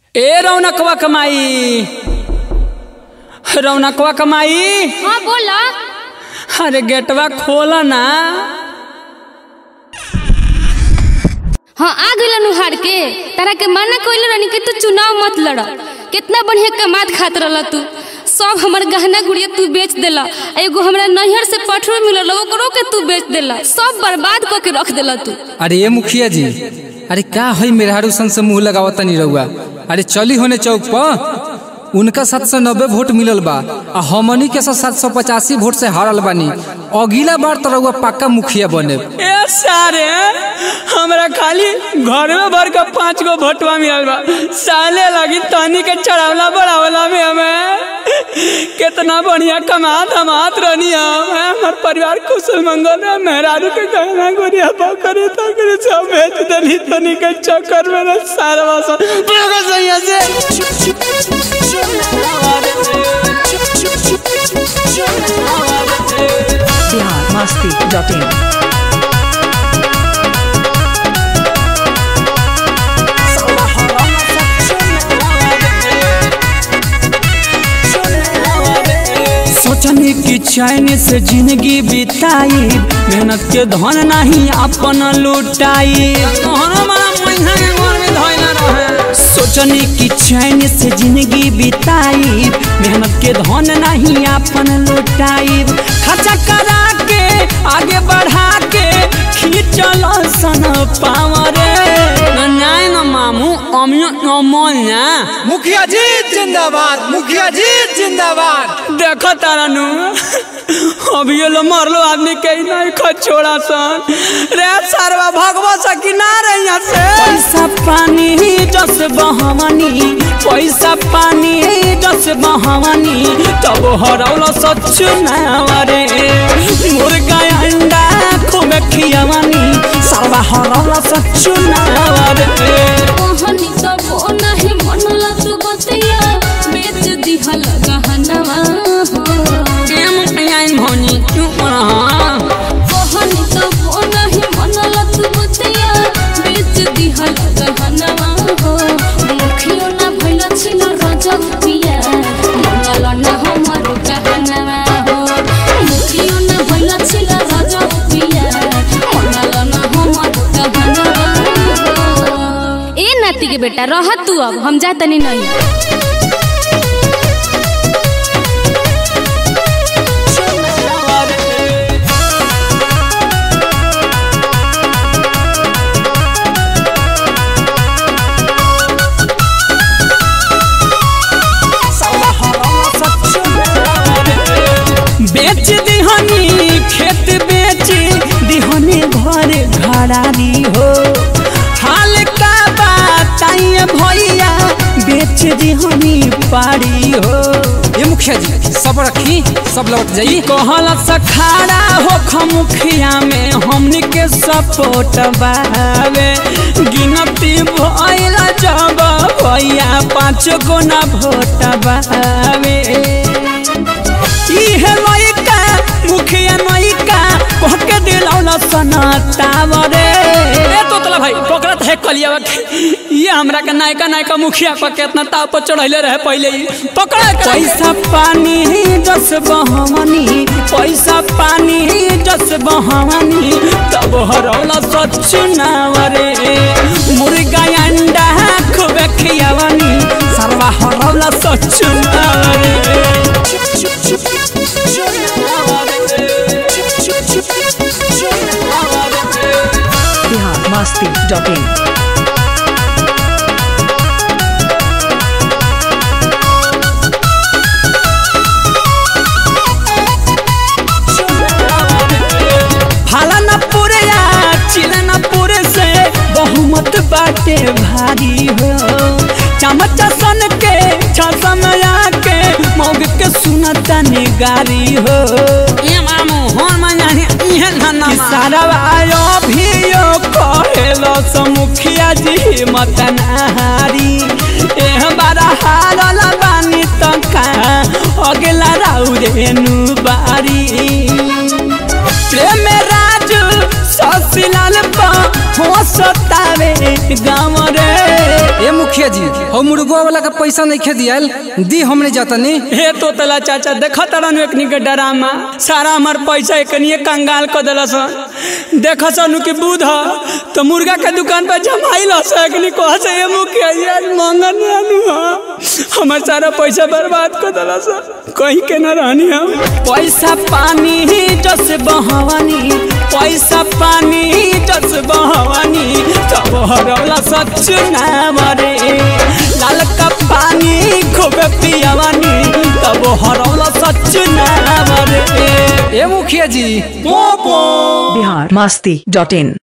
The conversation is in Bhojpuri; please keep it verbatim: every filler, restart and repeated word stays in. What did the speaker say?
ए रौनकवा कमाई रौनकवा कमाई। हाँ बोला। अरे गेटवा खोला ना। हाँ आ गइल नुहार के तारा के माना कोइल रानी के तू चुनाव मत लड़। कितना बढ़िया कमात खात रहल तू। सब हमर गहना गुड़िया तू बेच देला। एगो हमरा नैहर से पठरो मिलल ओकरो के तू बेच देला। सब बर्बाद क के रख देला तू। अरे ये मुखिया जी, अरे का है मेहरारू सन से मुंह लगावत नहीं रहुआ। अरे चली होने चौक पर उनका सात सौ नब्बे वोट मिलल बा आ हमनी के सात सौ पचासी वोट से हारल बानी। अगला बार तो रहुआ पक्का मुखिया बने। ए सारे हमरा खाली घर में भर के पांच गो भोटवा मिलल बा। साले लगी तनी के चढ़ावला बढ़ावला में हमें कितना बढ़िया कमात हमात रहनी हम। हमार परिवार कुशल मंगल है। मेहरारू के गहना गुड़िया बकरे तकरे सब बेच देली तनी के चक्कर में सारा सब सही से। Bihar Masti dot in. सोचने की चैन से जिंदगी बिताई, मेहनत के धन नहीं अपन लुटाई। सोचने की चैन से जिंदगी बिताई, मेहनत के धन नहीं अपन लुटाई। खर्चा करा के आगे बढ़ा के खींचल सन पावरे न मामू अमियो नमोन्या। मुखिया जी जिंदाबाद, मुखिया जी जिंदाबाद। देखो तारा नु अभी ये लो मरलो आदमी के नहीं खचोड़ा सन रे सरवा भगवा सकी ना रे यहाँ से। पैसा पानी जस बहवानी, पैसा पानी जस बहवानी, तब हरौलो सच ना रे। मुर्गा अंडा खूब खियावानी, सरवा हरौलो सच ना रे। कहानी सब नहीं मनला तू बतिया बेच दिहल गहनवा हो। केम आइन भौनी क्यों पढ़ा। कहानी सब नहीं मनला तू बतिया बेच दिहल गहनवा हो। मुखियो ना भइल छिन रजब पिया मनला ना हमर गहनवा हो। मुखियो ना भइल छिन रजब पिया मनला ना हमर गहनवा हो। ए नाती के बेटा रह तू, अब हम जा तनी नहीं। बेच दिहनी खेत बेच दिहनी घर घरारी हो। हाल का बताइए भैया बेच दिहनी पारी हो। ये मुखिया जी सब रखी सब लौट जाई। कहल सखारा हो खमुखिया में हमनी के सपोर्ट बावे। गिनती भइल जब भैया पाँच गो ना भोट बावे। इहे लइका मुखिया नइका कह के दिलौला सनातावरे। ए तोतला भाई पकड़त है कलिया ये हमरा के नायका नायका मुखिया पर कितना ताव पर चढ़ैले रहे पहले ही पकड़। पैसा पानी जस बहवानी, पैसा पानी जस बहवानी, तब हरौला सच नावरे। मुर्गा अंडा खूब खियावानी, सरवा हरौला सच नावरे। बिहार मस्ती डॉट इन। फाला पूरे या चिलना पूरे से बहुमत बाटे भारी हो। चमचा सन के छसम के मौग के सुनता निगारी हो। ये मामू होन मजानी इहे नन्ना सारा आयो भी यो कहेलो समुखिया जी मत नहारी। एह बारा हारल बानी तका अगला राउरे नु बारी। प्रेम राजू ससिलाल पा हो सतावे गाँव रे। ए मुखिया जी हम मुर्गवा वाला का पैसा नहीं खे दियाल दी हमने जातनी। हे तोतला चाचा देख तरन एकनी के डरामा सारा हमार पैसा एकनी कंगाल क देलस। देख सनु की बुध तो मुर्गा के दुकान पर जमाइल हस एकनी कह से ए मुखिया जी आज मंगन रहनु हमार सारा पैसा बर्बाद क देलस। कहीं के न रहनी हम पैसा पानी जस बहवानी पैसा पानी जस बहवानी तब हरौला सच ना मरे लाल का पानी खूब पियावानी तब हरौला सच ना मरे। ए मुखिया जी बिहार मस्ती डॉट इन।